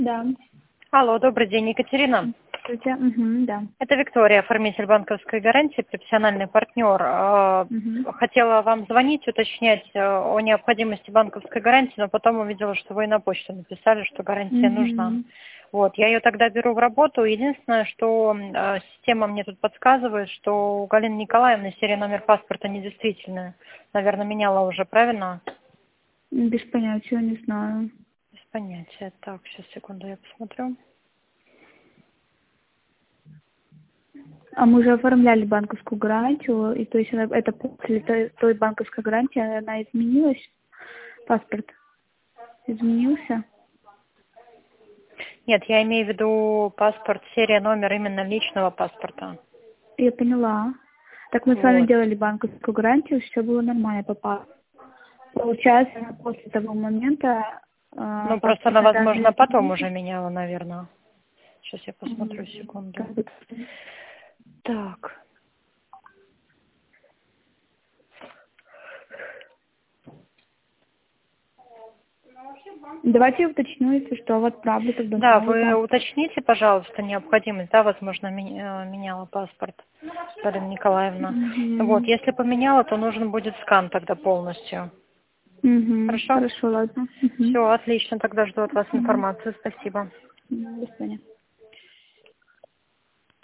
Да. Алло, добрый день, Екатерина. Здравствуйте. Угу, да. Это Виктория, оформитель банковской гарантии, профессиональный партнер. Угу. Хотела вам звонить, уточнять о необходимости банковской гарантии, но потом увидела, что вы и на почту написали, что гарантия нужна. Угу. Вот, я ее тогда беру в работу. Единственное, что система мне тут подсказывает, что у Галины Николаевны серия номер паспорта недействительная. Наверное, меняла уже, правильно? Без понятия, не знаю. Без понятия. Так, сейчас, секунду, я посмотрю. А мы уже оформляли банковскую гарантию, и то есть это после той банковской гарантии она изменилась? Паспорт изменился? Нет, я имею в виду паспорт, серия, номер именно личного паспорта. Я поняла. Так мы с вами Вот. делали банковскую гарантию, все было нормально по паспорту. Получается, после того момента Ну, просто она, паспортные возможно, данные потом уже изменились. меняла, наверное. Сейчас я посмотрю, секунду. Как бы. Так. Давайте я уточню, если что, в отправлю тогда Да, новый вы паспорт. уточните, пожалуйста, необходимость. Да, возможно, меняла паспорт Галина Николаевна. Вот, Угу. если поменяла, то нужен будет скан тогда полностью. Угу. Хорошо? Хорошо, ладно. Угу. Все, отлично, тогда жду от вас Угу. информацию. Спасибо. До свидания.